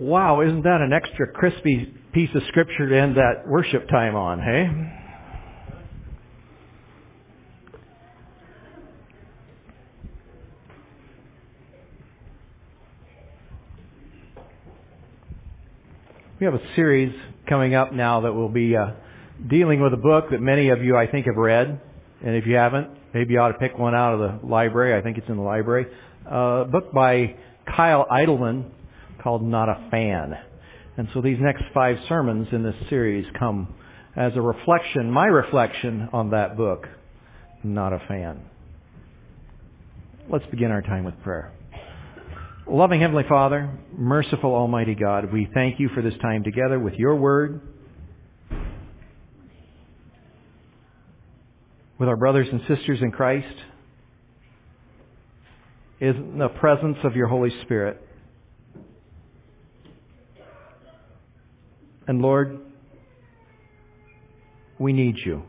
Wow, isn't that an extra crispy piece of scripture to end that worship time on, hey? We have a series coming up now that will be dealing with a book that many of you, I think, have read. And if you haven't, maybe you ought to pick one out of the library. I think it's in the library. A book by Kyle Idleman called Not a Fan. And so these next 5 sermons in this series come as a reflection, my reflection on that book, Not a Fan. Let's begin our time with prayer. Loving Heavenly Father, merciful Almighty God, we thank you for this time together with your word, with our brothers and sisters in Christ, in the presence of your Holy Spirit. And Lord, we need you.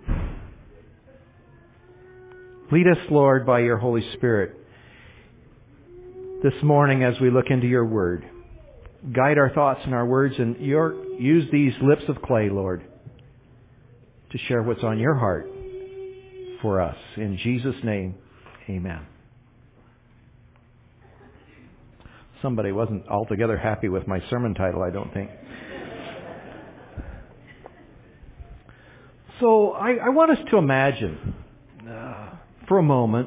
Lead us, Lord, by your Holy Spirit this morning as we look into your word. Guide our thoughts and our words, and use these lips of clay, Lord, to share what's on your heart for us. In Jesus' name, amen. Somebody wasn't altogether happy with my sermon title, I don't think. So I want us to imagine for a moment,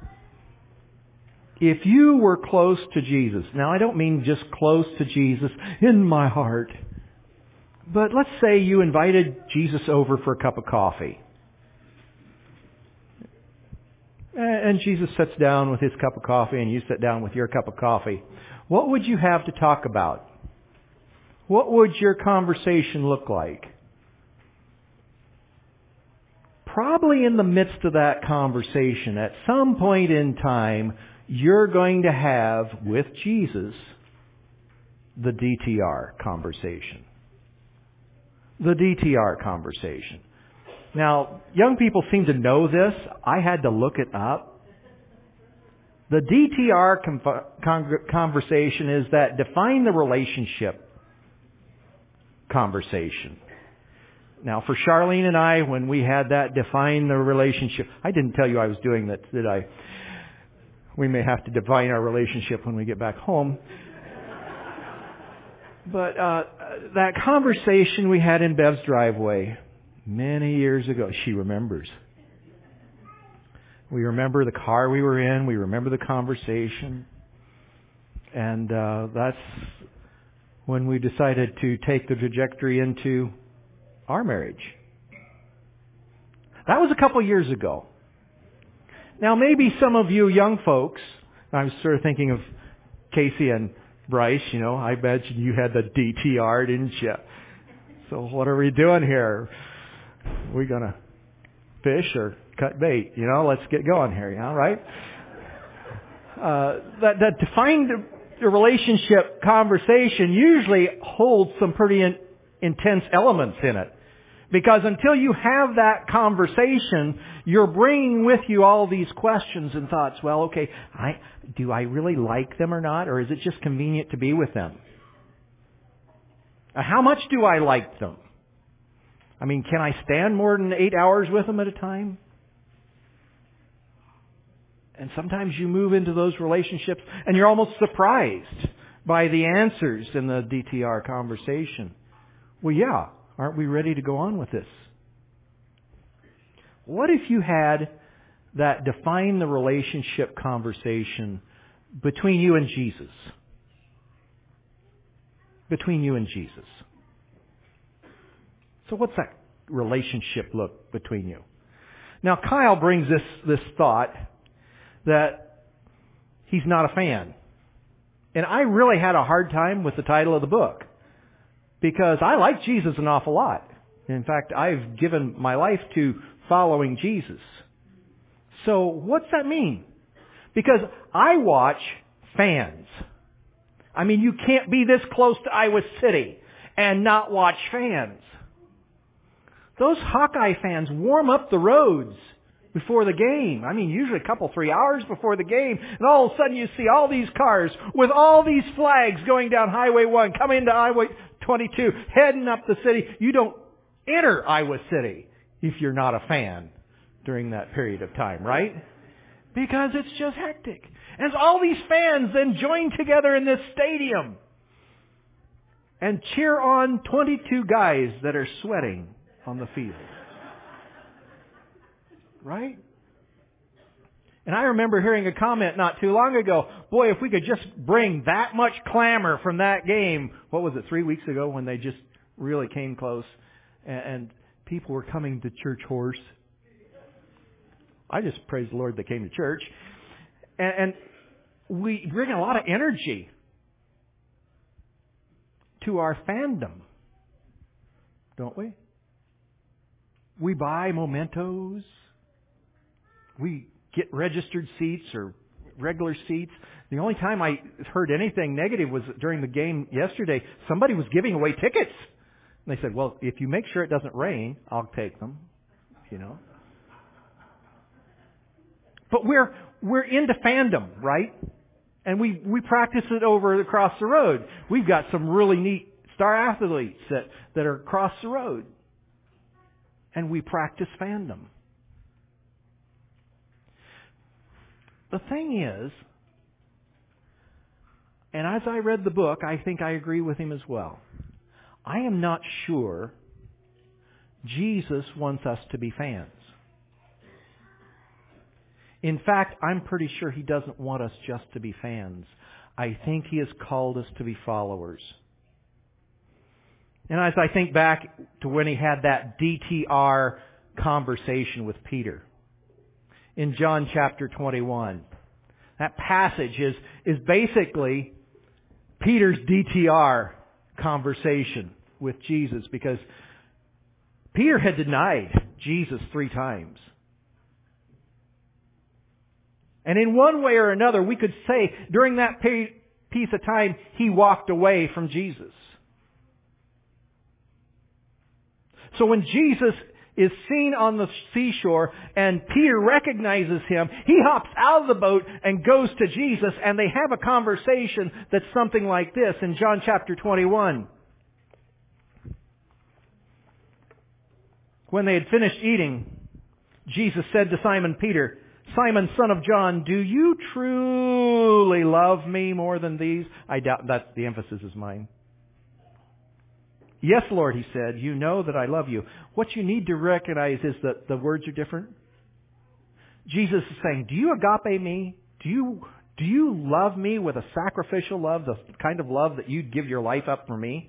if you were close to Jesus. Now, I don't mean just close to Jesus in my heart. But let's say you invited Jesus over for a cup of coffee. And Jesus sits down with his cup of coffee and you sit down with your cup of coffee. What would you have to talk about? What would your conversation look like? Probably in the midst of that conversation, at some point in time, you're going to have, with Jesus, the DTR conversation. The DTR conversation. Now, young people seem to know this. I had to look it up. The DTR conversation is that define the relationship conversation. Now, for Charlene and I, when we had that define the relationship, I didn't tell you I was doing that, did I? We may have to define our relationship when we get back home. But that conversation we had in Bev's driveway many years ago, she remembers. We remember the car we were in. We remember the conversation. And that's when we decided to take the trajectory into our marriage. That was a couple years ago. Now, maybe some of you young folks, I was sort of thinking of Casey and Bryce, I bet you had the DTR, didn't you? So what are we doing here? Are we going to fish or cut bait? Let's get going here, right? That defined relationship conversation usually holds some pretty intense elements in it. Because until you have that conversation, you're bringing with you all these questions and thoughts. Well, okay, do I really like them or not? Or is it just convenient to be with them? How much do I like them? I mean, can I stand more than 8 hours with them at a time? And sometimes you move into those relationships and you're almost surprised by the answers in the DTR conversation. Well, yeah. Aren't we ready to go on with this? What if you had that define the relationship conversation between you and Jesus? Between you and Jesus. So what's that relationship look between you? Now, Kyle brings this thought that he's not a fan. And I really had a hard time with the title of the book. Because I like Jesus an awful lot. In fact, I've given my life to following Jesus. So what's that mean? Because I watch fans. I mean, you can't be this close to Iowa City and not watch fans. Those Hawkeye fans warm up the roads before the game. I mean, usually a couple, 3 hours before the game. And all of a sudden you see all these cars with all these flags going down Highway 1, coming into Highway 22, heading up the city. You don't enter Iowa City if you're not a fan during that period of time, right? Because it's just hectic. And all these fans then join together in this stadium and cheer on 22 guys that are sweating on the field. Right? And I remember hearing a comment not too long ago, boy, if we could just bring that much clamor from that game, what was it, 3 weeks ago when they just really came close and people were coming to church hoarse. I just praise the Lord they came to church. And we bring a lot of energy to our fandom, don't we? We buy mementos. We get registered seats or regular seats. The only time I heard anything negative was during the game yesterday. Somebody was giving away tickets. And they said, well, if you make sure it doesn't rain, I'll take them, you know. But we're into fandom, right? And we practice it over across the road. We've got some really neat star athletes that are across the road. And we practice fandom. The thing is, and as I read the book, I think I agree with him as well. I am not sure Jesus wants us to be fans. In fact, I'm pretty sure He doesn't want us just to be fans. I think He has called us to be followers. And as I think back to when He had that DTR conversation with Peter in John chapter 21, that passage is basically Peter's DTR conversation with Jesus, because Peter had denied Jesus 3 times. And in one way or another, we could say during that piece of time, he walked away from Jesus. So when Jesus is seen on the seashore and Peter recognizes him, he hops out of the boat and goes to Jesus, and they have a conversation that's something like this in John chapter 21. When they had finished eating, Jesus said to Simon Peter, Simon, son of John, do you truly love me more than these? I doubt that the emphasis is mine. Yes, Lord, he said, you know that I love you. What you need to recognize is that the words are different. Jesus is saying, do you agape me? Do you love me with a sacrificial love, the kind of love that you'd give your life up for me?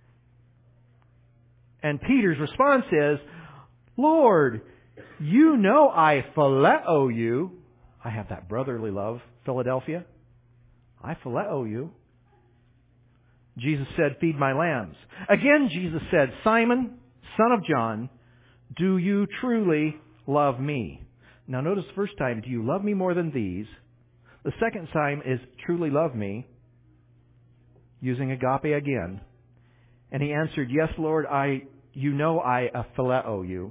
And Peter's response is, Lord, you know I phileo you. I have that brotherly love, Philadelphia. I phileo you. Jesus said, feed my lambs. Again, Jesus said, Simon, son of John, do you truly love me? Now notice the first time, do you love me more than these? The second time is truly love me, using agape again. And he answered, yes, Lord, you know I phileo you.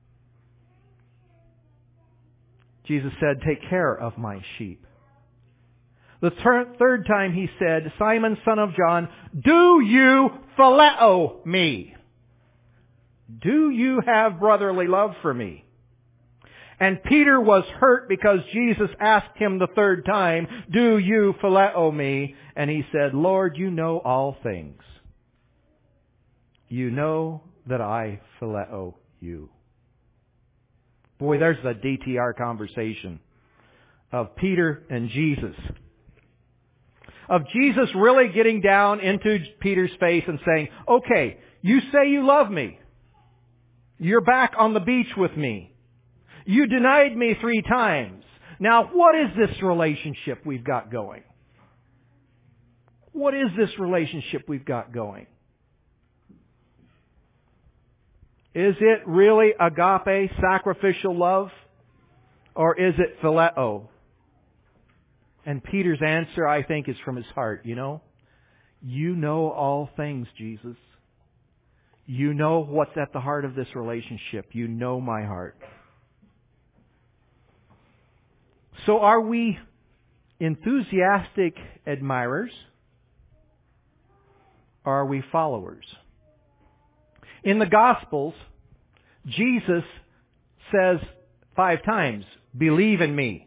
Jesus said, take care of my sheep. The third time he said, Simon, son of John, do you phileo me? Do you have brotherly love for me? And Peter was hurt because Jesus asked him the third time, do you phileo me? And he said, Lord, you know all things. You know that I phileo you. Boy, there's the DTR conversation of Peter and Jesus. Of Jesus really getting down into Peter's face and saying, okay, you say you love me. You're back on the beach with me. You denied me 3 times. Now, what is this relationship we've got going? What is this relationship we've got going? Is it really agape, sacrificial love? Or is it phileo? And Peter's answer, I think, is from his heart. You know all things, Jesus. You know what's at the heart of this relationship. You know my heart. So are we enthusiastic admirers? Or are we followers? In the Gospels, Jesus says 5 times, believe in me.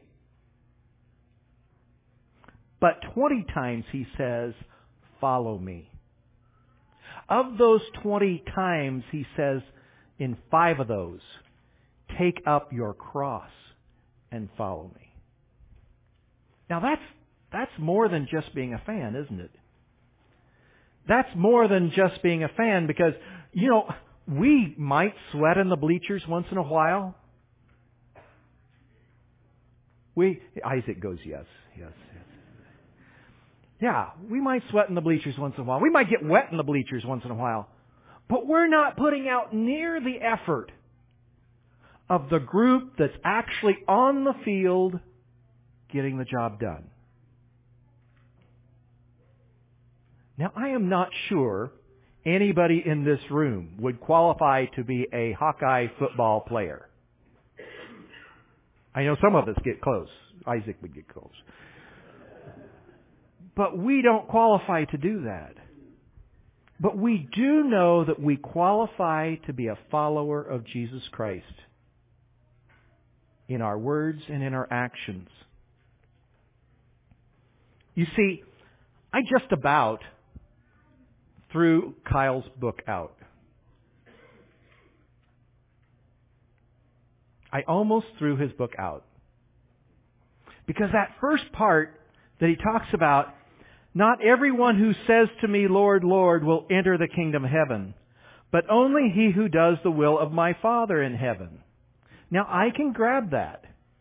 But 20 times he says, follow me. Of those 20 times, he says, in 5 of those, take up your cross and follow me. Now that's more than just being a fan, isn't it? That's more than just being a fan because, we might sweat in the bleachers once in a while. Isaac goes, yes. Yeah, we might sweat in the bleachers once in a while. We might get wet in the bleachers once in a while. But we're not putting out near the effort of the group that's actually on the field getting the job done. Now, I am not sure anybody in this room would qualify to be a Hawkeye football player. I know some of us get close. Isaac would get close. But we don't qualify to do that. But we do know that we qualify to be a follower of Jesus Christ in our words and in our actions. You see, I just about threw Kyle's book out. I almost threw his book out. Because that first part that he talks about, not everyone who says to me, Lord, Lord, will enter the kingdom of heaven, but only he who does the will of my Father in heaven. Now, I can grab that.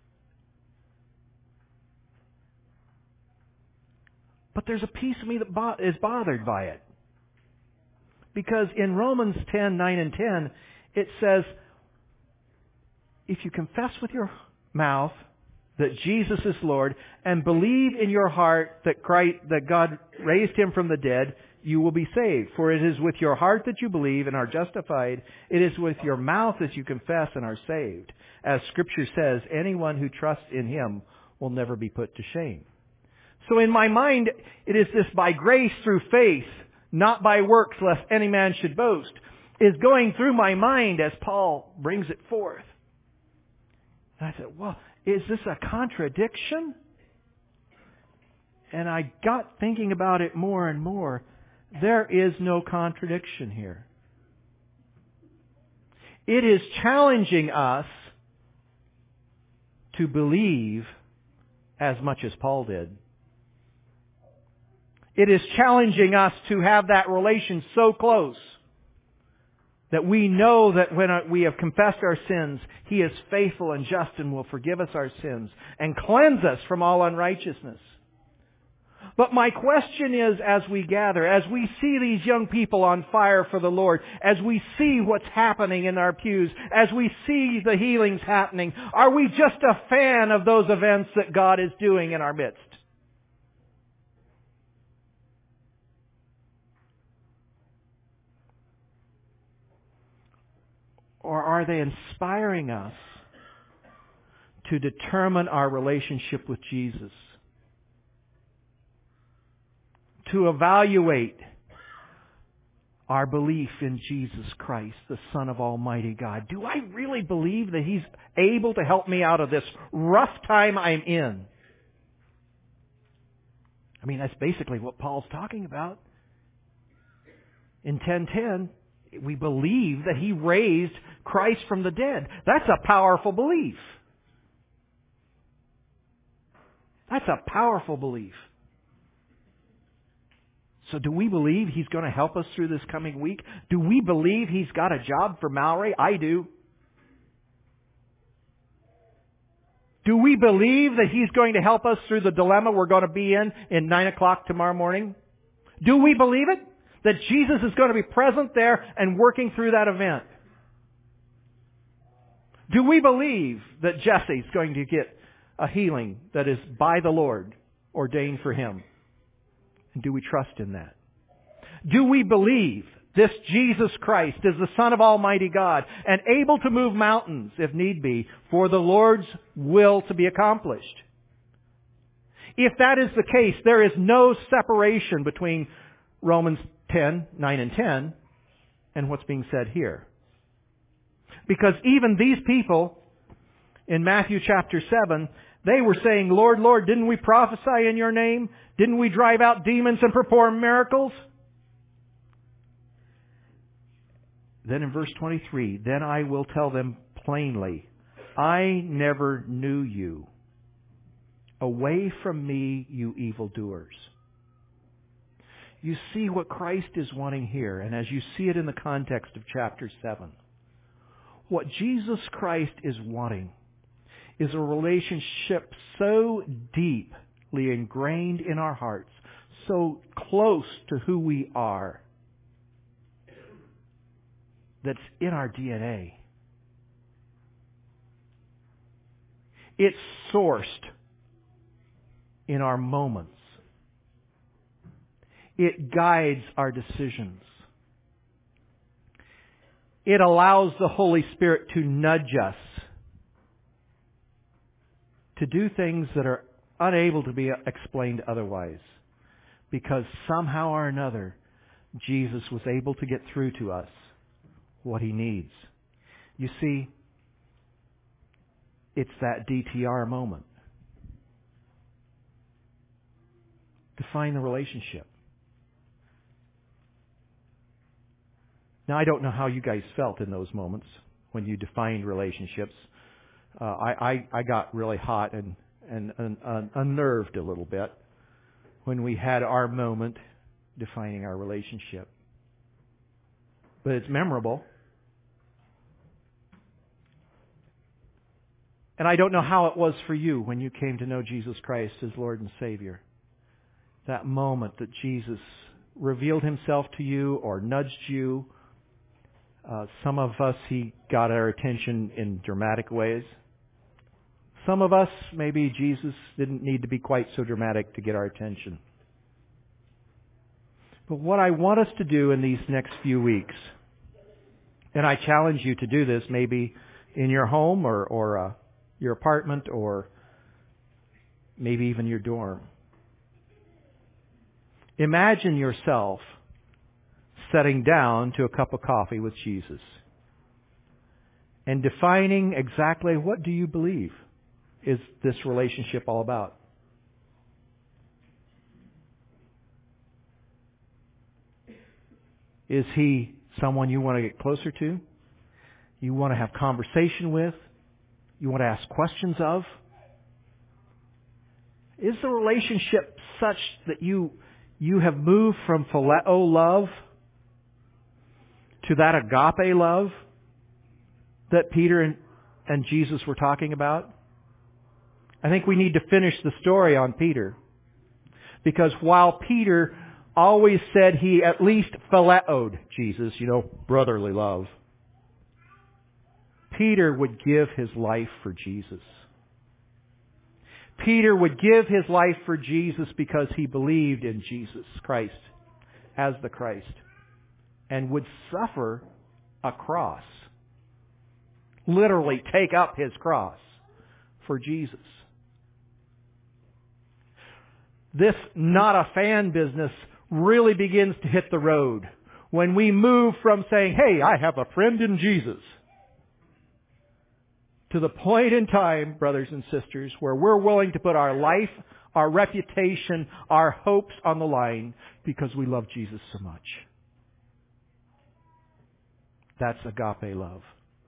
But there's a piece of me that is bothered by it. Because in Romans 10, 9 and 10, it says, if you confess with your mouth that Jesus is Lord and believe in your heart that God raised Him from the dead, you will be saved. For it is with your heart that you believe and are justified. It is with your mouth that you confess and are saved. As Scripture says, anyone who trusts in Him will never be put to shame. So in my mind, it is this by grace through faith, not by works, lest any man should boast, is going through my mind as Paul brings it forth. And I said, well, is this a contradiction? And I got thinking about it more and more. There is no contradiction here. It is challenging us to believe as much as Paul did. It is challenging us to have that relation so close that we know that when we have confessed our sins, He is faithful and just and will forgive us our sins and cleanse us from all unrighteousness. But my question is, as we gather, as we see these young people on fire for the Lord, as we see what's happening in our pews, as we see the healings happening, are we just a fan of those events that God is doing in our midst? Or are they inspiring us to determine our relationship with Jesus? To evaluate our belief in Jesus Christ, the Son of Almighty God. Do I really believe that He's able to help me out of this rough time I'm in? I mean, that's basically what Paul's talking about. In 10:10, we believe that He raised Christ from the dead. That's a powerful belief. That's a powerful belief. So do we believe He's going to help us through this coming week? Do we believe He's got a job for Mallory? I do. Do we believe that He's going to help us through the dilemma we're going to be in 9 o'clock tomorrow morning? Do we believe it? That Jesus is going to be present there and working through that event? Do we believe that Jesse's going to get a healing that is by the Lord ordained for him? And do we trust in that? Do we believe this Jesus Christ is the Son of Almighty God and able to move mountains if need be for the Lord's will to be accomplished? If that is the case, there is no separation between Romans 10, 9 and 10 and what's being said here. Because even these people in Matthew chapter 7, they were saying, Lord, Lord, didn't we prophesy in your name? Didn't we drive out demons and perform miracles? Then in verse 23, then I will tell them plainly, I never knew you. Away from me, you evildoers. You see what Christ is wanting here, and as you see it in the context of chapter 7, what Jesus Christ is wanting is a relationship so deeply ingrained in our hearts, so close to who we are, that's in our DNA. It's sourced in our moments. It guides our decisions. It allows the Holy Spirit to nudge us to do things that are unable to be explained otherwise. Because somehow or another, Jesus was able to get through to us what He needs. You see, it's that DTR moment. Define the relationship. Now, I don't know how you guys felt in those moments when you defined relationships. I got really hot and unnerved a little bit when we had our moment defining our relationship. But it's memorable. And I don't know how it was for you when you came to know Jesus Christ as Lord and Savior. That moment that Jesus revealed Himself to you or nudged you. Some of us, He got our attention in dramatic ways. Some of us, maybe Jesus didn't need to be quite so dramatic to get our attention. But what I want us to do in these next few weeks, and I challenge you to do this maybe in your home or your apartment or maybe even your dorm. Imagine yourself sitting down to a cup of coffee with Jesus and defining exactly what do you believe is this relationship all about. Is He someone you want to get closer to? You want to have conversation with? You want to ask questions of? Is the relationship such that you have moved from phileo love to that agape love that Peter and Jesus were talking about? I think we need to finish the story on Peter. Because while Peter always said he at least phileoed Jesus, brotherly love, Peter would give his life for Jesus. Peter would give his life for Jesus because he believed in Jesus Christ as the Christ and would suffer a cross. Literally take up his cross for Jesus. This not a fan business really begins to hit the road when we move from saying, hey, I have a friend in Jesus, to the point in time, brothers and sisters, where we're willing to put our life, our reputation, our hopes on the line because we love Jesus so much. That's agape love.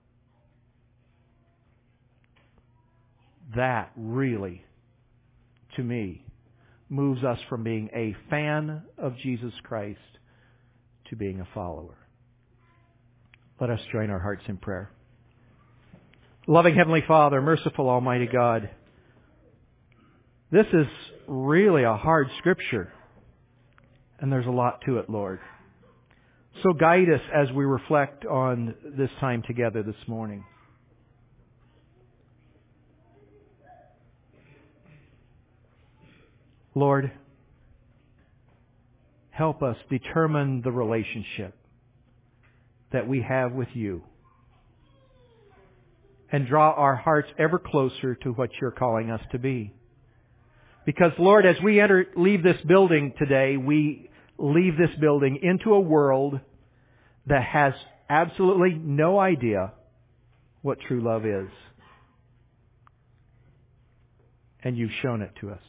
That really, to me, moves us from being a fan of Jesus Christ to being a follower. Let us join our hearts in prayer. Loving Heavenly Father, merciful Almighty God, this is really a hard scripture, and there's a lot to it, Lord. So guide us as we reflect on this time together this morning. Lord, help us determine the relationship that we have with You and draw our hearts ever closer to what You're calling us to be. Because, Lord, as we leave this building today, we leave this building into a world that has absolutely no idea what true love is. And you've shown it to us.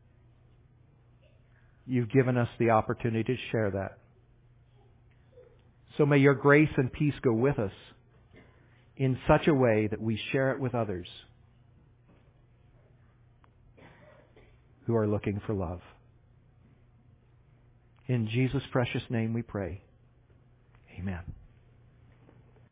You've given us the opportunity to share that. So may your grace and peace go with us in such a way that we share it with others who are looking for love. In Jesus' precious name we pray. Amen.